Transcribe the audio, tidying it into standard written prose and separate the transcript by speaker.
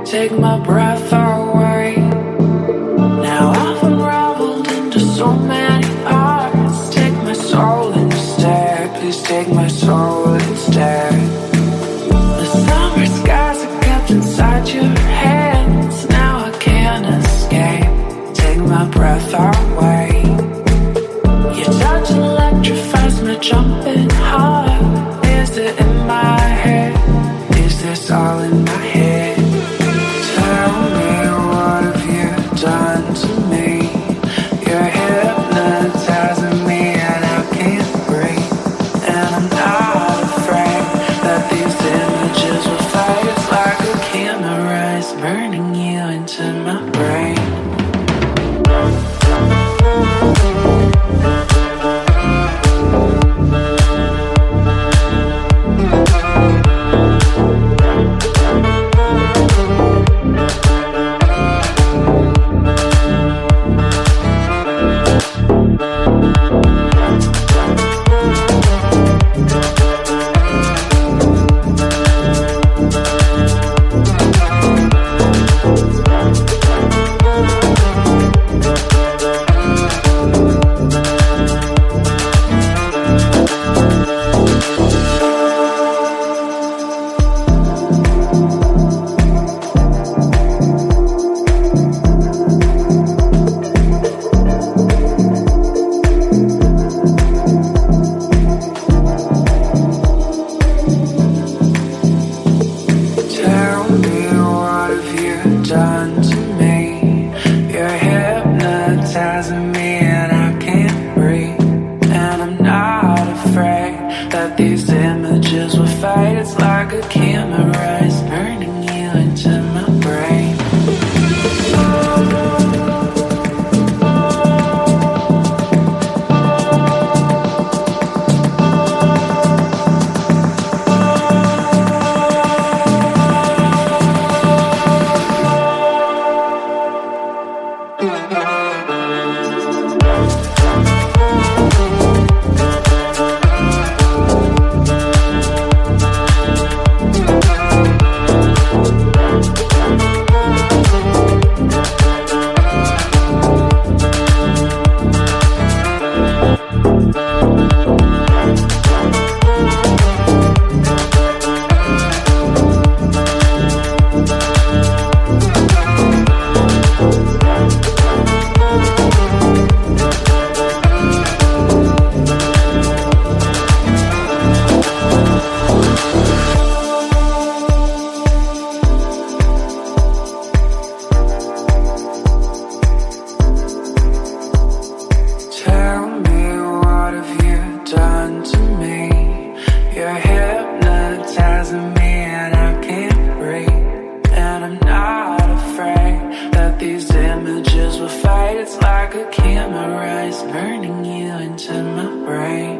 Speaker 1: take my breath away. Now I've unraveled into so many parts. Take my soul instead, please take my soul instead. The summer skies are kept inside your hands. Now I can't escape, take my breath away. Your touch electrifies my jumping heart. Is it in my head? Is this all in my head? Tell me, what have you done to me? You're hypnotizing me and I can't breathe. And I'm not afraid that these images will fade. It's like a camera is burning you into my brain. Done to me. You're hypnotizing me and I can't breathe. And I'm not afraid that these images will fade. It's like a camera is burning you into my brain. Done to me. You're hypnotizing me and I can't breathe. And I'm not afraid that these images will fade. It's like a camera is burning you into my brain.